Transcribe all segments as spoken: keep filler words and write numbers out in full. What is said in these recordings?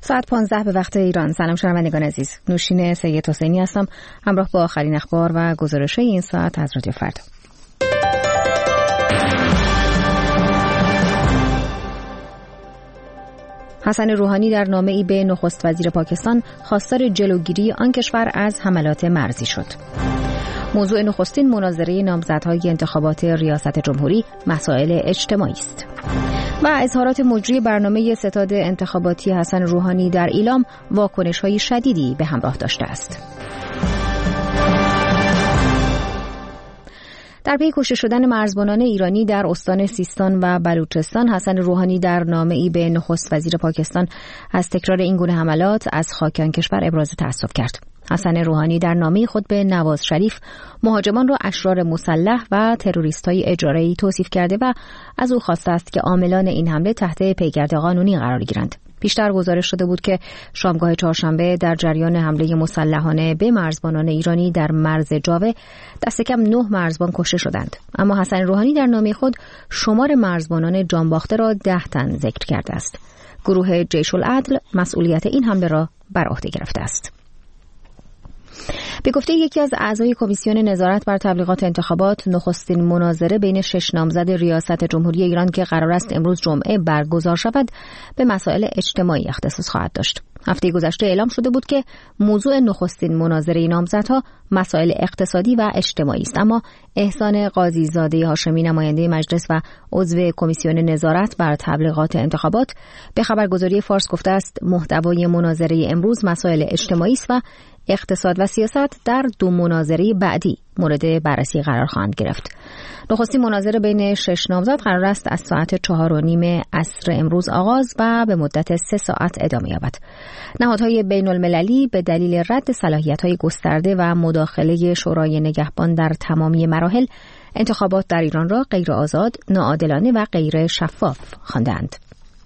ساعت پانزده به وقت ایران. سلام شنوندگان عزیز، نوشین سید حسینی هستم همراه با آخرین اخبار و گزارش‌های این ساعت از رادیو فردا. حسن روحانی در نامه‌ای به نخست وزیر پاکستان خواستار جلوگیری آن کشور از حملات مرزی شد. موضوع نخستین مناظره نامزدهای انتخابات ریاست جمهوری مسائل اجتماعی است. و اظهارات مجری برنامه ستاد انتخاباتی حسن روحانی در ایلام واکنش‌های شدیدی به همراه داشته است. در پی کشته شدن مرزبانان ایرانی در استان سیستان و بلوچستان، حسن روحانی در نامه‌ای به نخست وزیر پاکستان از تکرار این گونه حملات از خاک آن کشور ابراز تأسف کرد. حسن روحانی در نامه خود به نواز شریف مهاجمان را اشرار مسلح و تروریست‌های اجاره‌ای توصیف کرده و از او خواسته است که عاملان این حمله تحت پیگرد قانونی قرار گیرند. پیشتر گزارش شده بود که شامگاه چهارشنبه در جریان حمله مسلحانه به مرزبانان ایرانی در مرز جاوه دست کم نه مرزبان کشته شدند، اما حسن روحانی در نامه خود شمار مرزبانان جانباخته را ده تن ذکر کرده است. گروه جیش العدل مسئولیت این حمله را بر عهده گرفته است. به گفته یکی از اعضای کمیسیون نظارت بر تبلیغات انتخابات، نخستین مناظره بین شش نامزد ریاست جمهوری ایران که قرار است امروز جمعه برگزار شود به مسائل اجتماعی اختصاص خواهد داشت. هفته گذشته اعلام شده بود که موضوع نخستین مناظره نامزدها مسائل اقتصادی و اجتماعی است، اما احسان قاضی زاده هاشمی نماینده مجلس و عضو کمیسیون نظارت بر تبلیغات انتخابات به خبرگزاری فارس گفته است محتوای مناظره امروز مسائل اجتماعی است و اقتصاد و سیاست در دو مناظره بعدی مورد بررسی قرار خواهند گرفت. نخستین مناظره بین شش نامزد قرار است از ساعت چهار و نیم عصر امروز آغاز و به مدت سه ساعت ادامه یابد. نهادهای بین المللی به دلیل رد صلاحیت‌های گسترده و مداخله شورای نگهبان در تمامی مراحل انتخابات در ایران را غیر آزاد، ناعادلانه و غیر شفاف خواندند.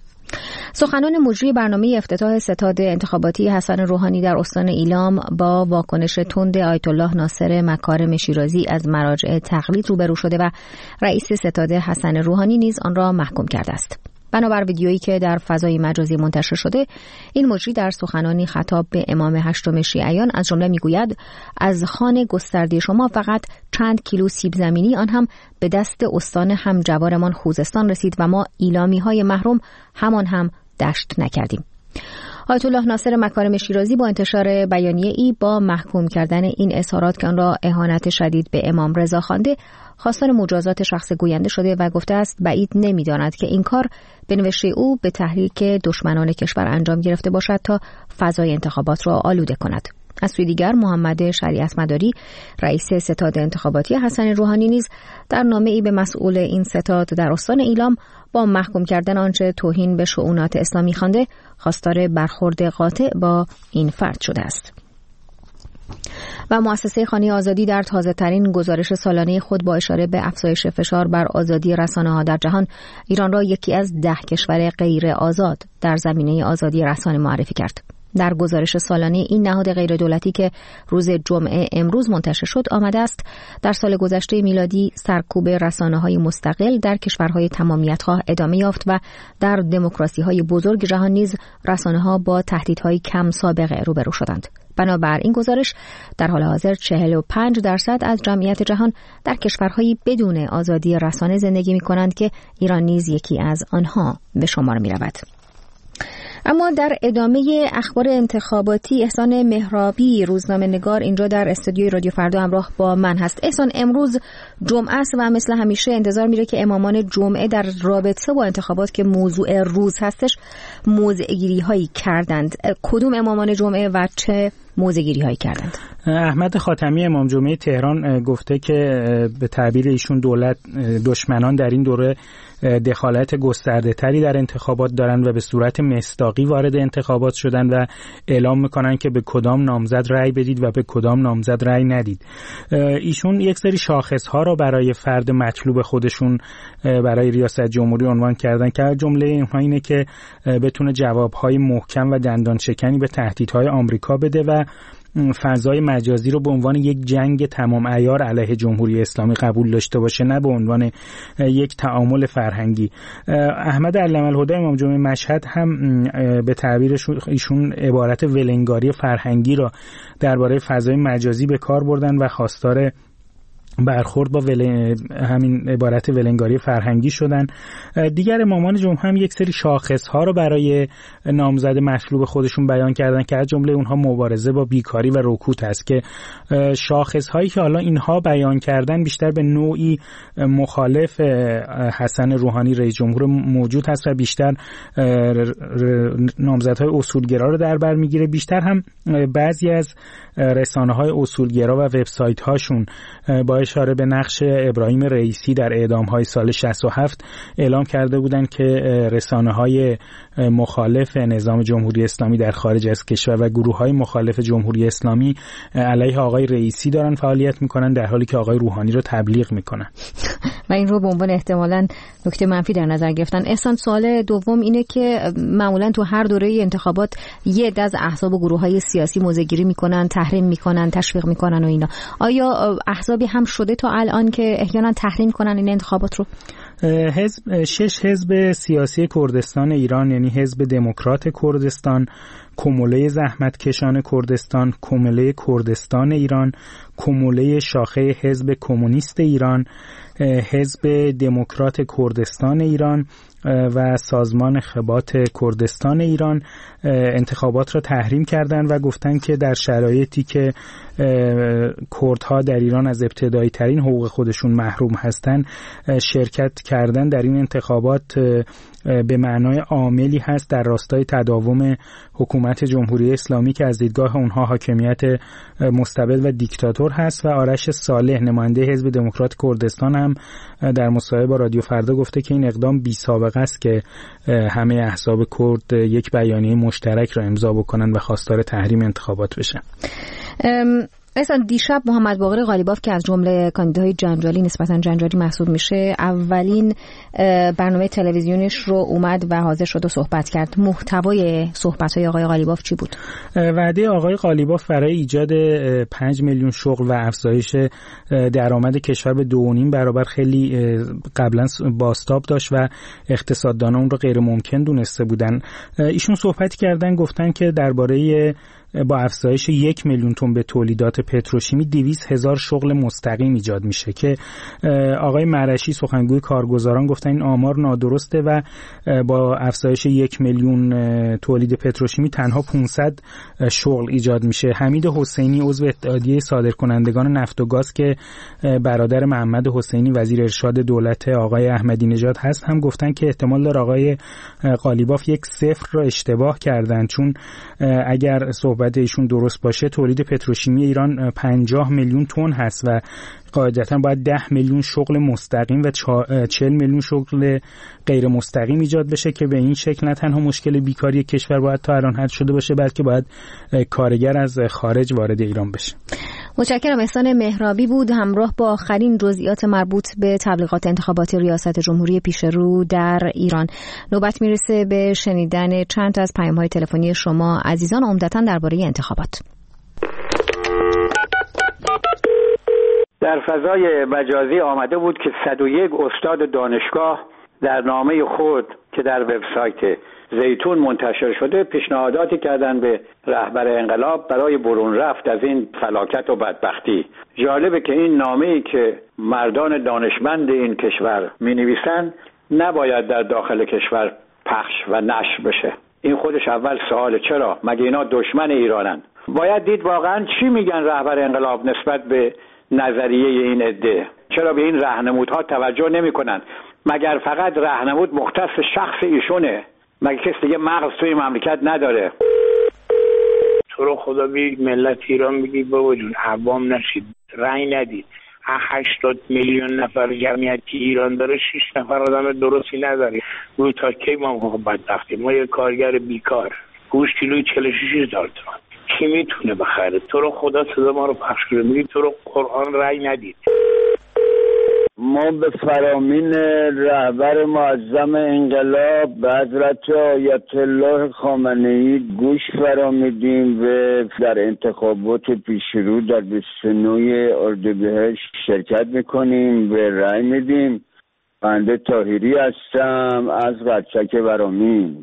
سخنان مجری برنامه افتتاح ستاد انتخاباتی حسن روحانی در استان ایلام با واکنش تند آیت الله ناصر مکارم شیرازی از مراجع تقلید روبرو شده و رئیس ستاد حسن روحانی نیز آن را محکوم کرده است. بنابر ویدیویی که در فضای مجازی منتشر شده، این مجری در سخنانی خطاب به امام هشتم شیعیان از جمله میگوید از خوان گسترده شما فقط چند کیلو سیب زمینی، آن هم به دست استان همجوارمان خوزستان رسید و ما ایلامی های محروم همان هم دشت نکردیم. آیت الله ناصر مکارم شیرازی با انتشار بیانیه ای با محکوم کردن این اظهارات که آن را اهانت شدید به امام رضا خوانده، خواستار مجازات شخص گوینده شده و گفته است بعید نمی‌داند که این کار به نوشته او به تحریک دشمنان کشور انجام گرفته باشد تا فضای انتخابات را آلوده کند. از سوی دیگر محمد شریعت مداری رئیس ستاد انتخاباتی حسن روحانی نیز در نامه‌ای به مسئول این ستاد در استان ایلام با محکوم کردن آنچه توهین به شؤونات اسلامی خوانده خواستار برخورد قاطع با این فرد شده است. و مؤسسه خانه آزادی در تازه‌ترین گزارش سالانه خود با اشاره به افزایش فشار بر آزادی رسانه‌ها در جهان، ایران را یکی از ده کشور غیر آزاد در زمینه آزادی رسانه معرفی کرد. در گزارش سالانه این نهاد غیر دولتی که روز جمعه امروز منتشر شد آمده است در سال گذشته میلادی سرکوب رسانه‌های مستقل در کشورهای تمامیت‌خواه ادامه یافت و در دموکراسی‌های بزرگ جهان نیز رسانه‌ها با تهدیدهای کم سابقه روبرو شدند. بنابر این گزارش در حال حاضر چهل و پنج درصد از جمعیت جهان در کشورهایی بدون آزادی رسانه زندگی می‌کنند که ایران نیز یکی از آنها به شمار می‌رود. اما در ادامه اخبار انتخاباتی، احسان مهرابی روزنامه‌نگار اینجا در استودیوی رادیو فردا همراه با من هست. احسان، امروز جمعه است و مثل همیشه انتظار میره که امامان جمعه در رابطه با انتخابات که موضوع روز هستش موضع‌گیری هایی کردند. کدوم امامان جمعه و چه موضع‌گیری هایی کردند؟ احمد خاتمی امام جمعه تهران گفته که به تعبیر ایشون دولت دشمنان در این دوره دخالت گسترده تری در انتخابات دارند و به صورت مصداقی وارد انتخابات شدن و اعلام میکنن که به کدام نامزد رأی بدید و به کدام نامزد رأی ندید. ایشون یک سری شاخص ها را برای فرد مطلوب خودشون برای ریاست جمهوری عنوان کردن که جمله اینها اینه که بتونه جوابهای محکم و دندان شکنی به تهدیدهای آمریکا بده و فضای مجازی رو به عنوان یک جنگ تمام عیار علیه جمهوری اسلامی قبول داشته باشه، نه به عنوان یک تعامل فرهنگی. احمد علم‌الهدی امام جمعه مشهد هم به تعبیر ایشون عبارت ولنگاری فرهنگی را درباره فضای مجازی به کار بردن و خواستار برخورد با ول... همین عبارت ولنگاری فرهنگی شدن. دیگر امامان جمعه هم یک سری شاخص‌ها رو برای نامزد مطلوب خودشون بیان کردن که از جمله اونها مبارزه با بیکاری و رکود است که شاخص‌هایی که حالا اینها بیان کردن بیشتر به نوعی مخالف حسن روحانی رئیس جمهور موجود هست و بیشتر نامزدهای اصولگرا رو در بر میگیره. بیشتر هم بعضی از رسانه‌های اصولگرا و وبسایت‌هاشون با اشاره به نقش ابراهیم رئیسی در اعدام‌های سال شصت و هفت اعلام کرده بودند که رسانه‌های مخالف نظام جمهوری اسلامی در خارج از کشور و گروه‌های مخالف جمهوری اسلامی علیه آقای رئیسی دارن فعالیت می‌کنن، در حالی که آقای روحانی رو تبلیغ می‌کنن و این رو به عنوان احتمالاً نکته منفی در نظر گرفتن. احسان، سوال دوم اینه که معمولاً تو هر دوره انتخابات یه عده از احزاب و گروه‌های سیاسی موضع‌گیری می‌کنن، تحریم می‌کنن، تشویق می‌کنن و اینا. آیا احزابی هم شده تا الان که احیانا تحریم کنن این انتخابات رو؟ حزب شش حزب سیاسی کردستان ایران، یعنی حزب دموکرات کردستان، کموله زحمتکشان کردستان، کموله کردستان ایران، کموله شاخه حزب کمونیست ایران، حزب دموکرات کردستان ایران و سازمان خبات کردستان ایران انتخابات را تحریم کردند و گفتند که در شرایطی که کردها در ایران از ابتدایی ترین حقوق خودشون محروم هستند، شرکت کردن در این انتخابات به معنای عاملی هست در راستای تداوم حکومت جمهوری اسلامی که از دیدگاه اونها حاکمیت مستبد و دیکتاتور هست. و آرش صالح نماینده حزب دموکرات کردستان هم در مصاحبه با رادیو فردا گفته که این اقدام بی سابقه است که همه احزاب کرد یک بیانیه مشترک را امضا بکنن و خواستار تحریم انتخابات بشن. مثلا دیشب محمد باقر قالیباف که از جمله کاندیداهای جنجالی نسبتا جنجالی محسوب میشه، اولین برنامه تلویزیونش رو اومد و حاضر شد و صحبت کرد. محتوای صحبت‌های آقای قالیباف چی بود؟ وعده آقای قالیباف برای ایجاد پنج میلیون شغل و افزایش درآمد کشور به دو و نیم برابر خیلی قبلا بازتاب داشت و اقتصاددانان اون رو غیر ممکن دونسته بودن. ایشون صحبت کردن، گفتن که درباره با افزایش یک میلیون تن به تولیدات پتروشیمی دویست هزار شغل مستقیم ایجاد میشه که آقای مرشی سخنگوی کارگزاران گفتن این آمار نادرسته و با افزایش یک میلیون تولید پتروشیمی تنها پانصد شغل ایجاد میشه. حمید حسینی عضو اتحادیه صادرکنندگان نفت و گاز که برادر محمد حسینی وزیر ارشاد دولت آقای احمدی نژاد هست هم گفتن که احتمال داره آقای قالیباف یک صفر را اشتباه کردن، چون اگر صحبت ایشون درست باشه تولید پتروشیمی ایران پنجاه میلیون تن هست و قاعدتا باید ده میلیون شغل مستقیم و چهل میلیون شغل غیر مستقیم ایجاد بشه که به این شکل نه تنها مشکل بیکاری کشور باید تا الان حل شده باشه، بلکه باید کارگر از خارج وارد ایران بشه. متشکرم. احسان مهرابی بود همراه با آخرین جزئیات مربوط به تبلیغات انتخابات ریاست جمهوری پیش رو در ایران. نوبت میرسه به شنیدن چند تا از پیام‌های تلفنی شما عزیزان، عمدتاً درباره انتخابات. در فضای مجازی آمده بود که صد و یک استاد دانشگاه در نامه خود که در وبسایت زیتون منتشر شده پیشنهاداتی کردن به رهبر انقلاب برای برون رفت از این فلاکت و بدبختی. جالبه که این نامه‌ای که مردان دانشمند این کشور می‌نویسن نباید در داخل کشور پخش و نشر بشه. این خودش اول سوال، چرا؟ مگه اینا دشمن ایرانن؟ باید دید واقعا چی میگن رهبر انقلاب نسبت به نظریه این عده. چرا به این راهنمودها توجه نمی‌کنن؟ مگر فقط راهنمود مختص شخص ایشونه؟ مگه کسی دیگه مغز توی مملکت نداره؟ تو رو خدا بی ملت ایران بگی بابا جون عوام نشید، رأی ندید. هشتاد میلیون نفر جمعیتی ایران داره، شش نفر آدم درستی نداری. روی تا کی ما بدبختی؟ ما یه کارگر بیکار، گوشت کیلوی چهل و شش هزار تومان. کی میتونه بخره؟ تو رو خدا صدا ما رو پخش کنه. میگی تو رو قرآن رأی ندید. ما به فرامین رهبر معظم انقلاب به حضرت آیت الله خامنه‌ای گوش فرامیدیم و در انتخابات پیشرو در بیست و نه اردیبهشت شرکت میکنیم و رأی میدیم. بنده طاهری هستم از قدسک ورامین.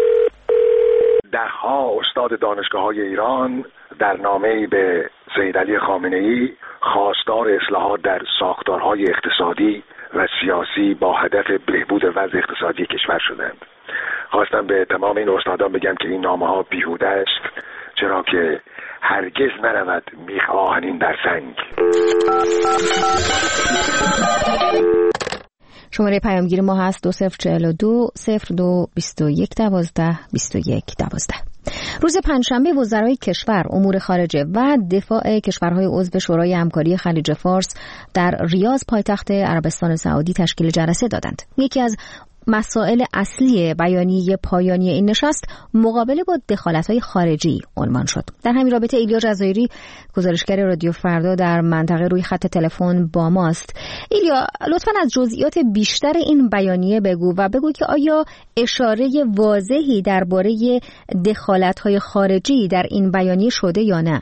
دهها استاد دانشگاه‌های ایران در نامه‌ای به سید علی خامنه‌ای خواستار اصلاحات در ساختارهای اقتصادی و سیاسی با هدف بهبود وضع اقتصادی کشور شدند. خواستم به تمام این استادان بگم که این نامه‌ها بیهوده است، چرا که هرگز نرود میخ آهنین در سنگ. شماره پیامگیر ما هست دو صفر چهل و دو صفر دو بیست و یک دوازده بیست و یک دوازده. روز پنجشنبه وزرای کشور امور خارجه و دفاع کشورهای عضو شورای همکاری خلیج فارس در ریاض پایتخت عربستان سعودی تشکیل جلسه دادند. یکی از مسائل اصلی بیانیه پایانی این نشست مقابله با دخالت‌های خارجی عنوان شد. در همین رابطه ایلیا جزایری گزارشگر رادیو فردا در منطقه روی خط تلفن با ماست. ایلیا، لطفاً از جزئیات بیشتر این بیانیه بگو و بگو که آیا اشاره واضحی درباره دخالت‌های خارجی در این بیانیه شده یا نه؟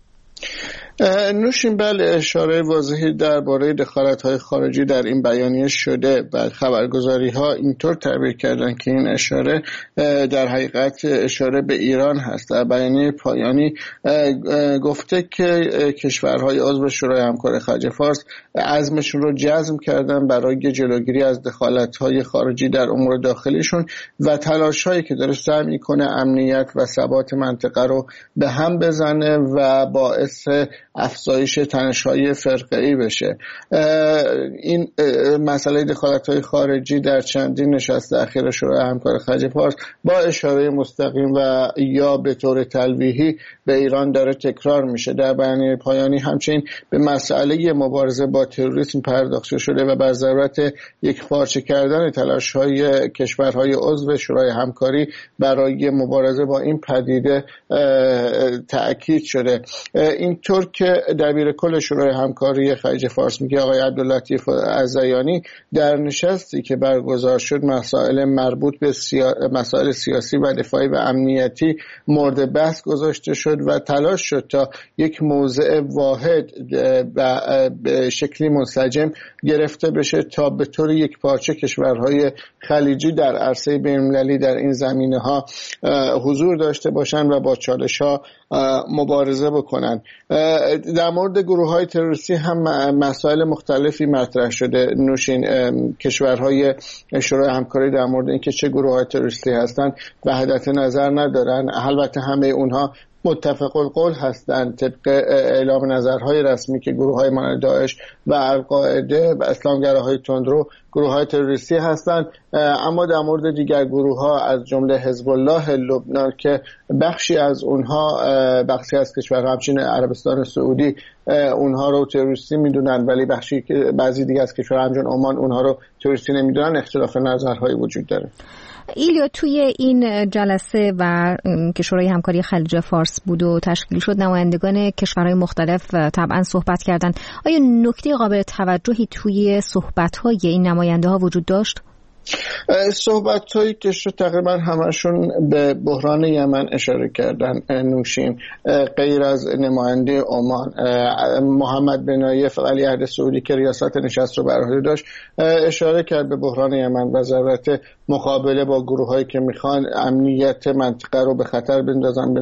نوشین بله، اشاره واضحی درباره دخالت‌های خارجی در این بیانیه شده و خبرگزاری‌ها اینطور تعبیر کردن که این اشاره در حقیقت اشاره به ایران هست. در بیانیه پایانی گفته که کشورهای عضو شورای همکاری خلیج فارس عزمشون رو جزم کردن برای جلوگیری از دخالت‌های خارجی در امور داخلیشون و تلاش‌هایی که داره سعی می‌کنه امنیت و ثبات منطقه رو به هم بزنه و باعث افزایش تنش‌های فرقه‌ای بشه. این مسئله دخالت‌های خارجی در چندین نشست اخیر شورای همکاری خلیج فارس با اشاره مستقیم و یا به طور تلویحی به ایران داره تکرار میشه. در بیانیه پایانی همچنین به مسئله مبارزه با تروریسم پرداخته شده و بر ضرورت یک پارچه کردن تلاش‌های کشورهای عضو شورای همکاری برای مبارزه با این پدیده تأکید شده. اینطور که دبیر کل شورای همکاری خلیج فارس میگه آقای عبداللطیف عزیانی در نشستی که برگزار شد مسائل مربوط به سیا... مسائل سیاسی و دفاعی و امنیتی مورد بحث گذاشته شد و تلاش شد تا یک موضع واحد و به شکلی منسجم گرفته بشه تا به طور یک پارچه کشورهای خلیجی در عرصه بین‌المللی در این زمینه‌ها حضور داشته باشند و با چالش‌ها مبارزه بکنن. در مورد گروه‌های تروریستی هم مسائل مختلفی مطرح شده. نوشین کشورهای شورای همکاری در مورد اینکه چه گروه‌های تروریستی هستند وحدت نظر ندارن. البته همه اونها متفق القول هستند طبق اعلام نظرهای رسمی که گروه‌های مانند داعش و القاعده و اسلامگراهای تندرو گروه‌های تروریستی هستند، اما در مورد دیگر گروه‌ها از جمله حزب الله لبنان که بخشی از اونها بخشی از کشورها همچنین عربستان سعودی اونها رو تروریستی میدونن ولی بخشی بعضی دیگه از کشورها همچون عمان اونها رو تروریستی نمیدونن، اختلاف نظرهایی وجود داره. ایلیا، توی این جلسه و که شورای همکاری خلیج فارس بود و تشکیل شد نمایندگان کشورهای مختلف طبعا صحبت کردند. آیا نکته قابل توجهی توی صحبت‌های این نماینده ها وجود داشت؟ صحبت هایی که شد تقریبا همشون به بحران یمن اشاره کردن. نوشین غیر از نماینده عمان محمد بن نایف ولیعهد سعودی که ریاست نشست رو بر عهده داشت اشاره کرد به بحران یمن و ضرورت مقابله با گروه هایی که میخوان امنیت منطقه رو به خطر بندازن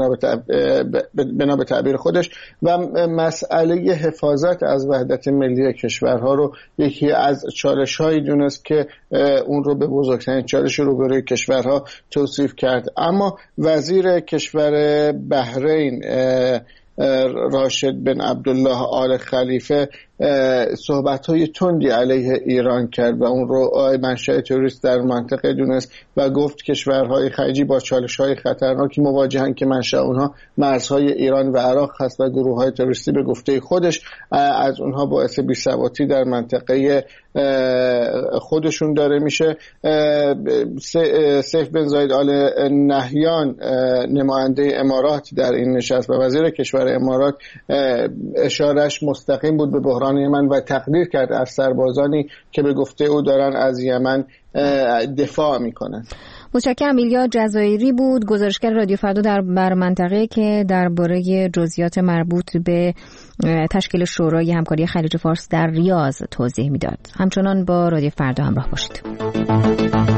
بنا به تعبیر خودش و مسئله حفاظت از وحدت ملی کشورها رو یکی از چالش هایی دونست که اون رو به بزرگترین چالش روبروی کشورها توصیف کرد. اما وزیر کشور بحرین راشد بن عبدالله آل خلیفه صحبت‌های تندی علیه ایران کرد و اون رو منشأ تروریست در منطقه دونست و گفت کشورهای خلیجی با چالش‌های خطرناکی مواجهن که منشأ اونها مرزهای ایران و عراق هست و گروه‌های تروریستی به گفته خودش از اونها باعث بی‌ثباتی در منطقه خودشون داره میشه. سیف بن زاید آل نهیان نماینده امارات در این نشست و وزیر کشور امارات اشارهش مستقیم بود به بحران خانه من و تقریر کرد از سربازانی که به گفته او دارن از یمن دفاع میکنن. متشکرم. ایلیا جزایری بود، گزارشگر رادیو فردا در بر منطقه، که درباره جزئیات مربوط به تشکیل شورای همکاری خلیج فارس در ریاض توضیح میداد. همچنان با رادیو فردا همراه باشید.